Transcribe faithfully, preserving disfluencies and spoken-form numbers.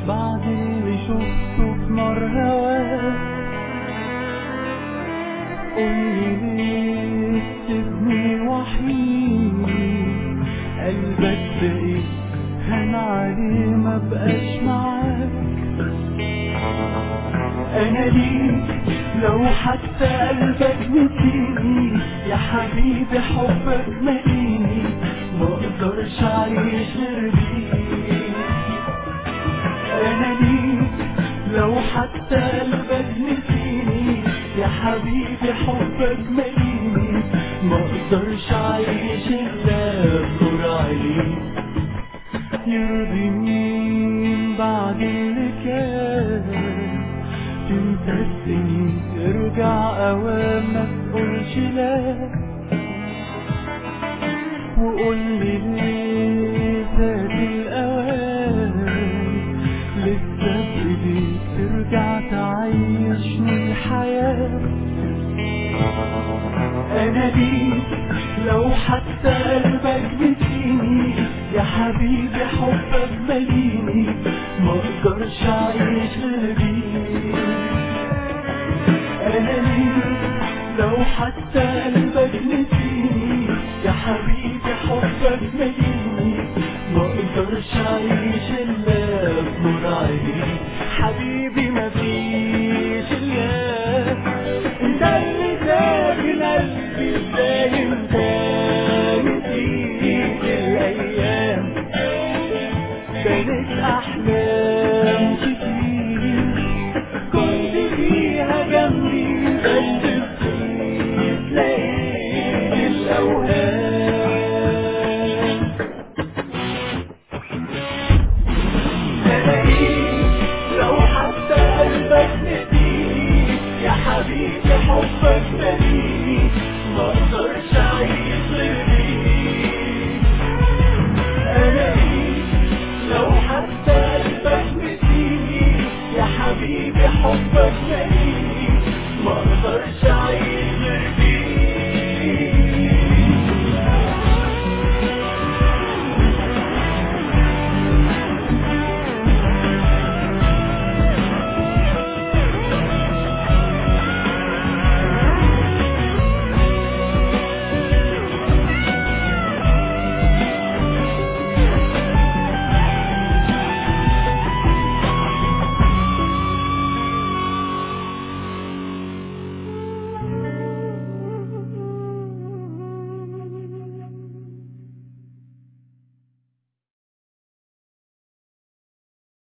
بعد اللي شفته في نار هواك. قولي ليه سيبني وحيد، قلبك بقيت هان عليه مبقاش معاك. انا ليك لو حتى قلبك نسيني، يا حبيبي حبك ماليني، مقدرش اعيش غير بيك. انا ليك لو حتى قلبك نسيني، يا حبيبي حبك ماليني، مقدرش اعيش الا بنور عينيك. يرضي مين بعد اللي كان، تنسى السنين ترجع اوام ما تقولش لا. وقولي ليه فات الاوان، لسه بايديك ترجع تعيشني الحياة. انا ليك لو حتى قلبك نسيني، يا حبيبي حبك ماليني، مقدرش اعيش غير بيك. انا ليك لو حتى قلبك نسيني، يا حبيبي حبك ماليني، مقدرش اعيش الا بنور عينيك. حبيبي مفيش الا انت اللي ساكن قلبي، فاهم تاني نسيت الايام، كانت احلام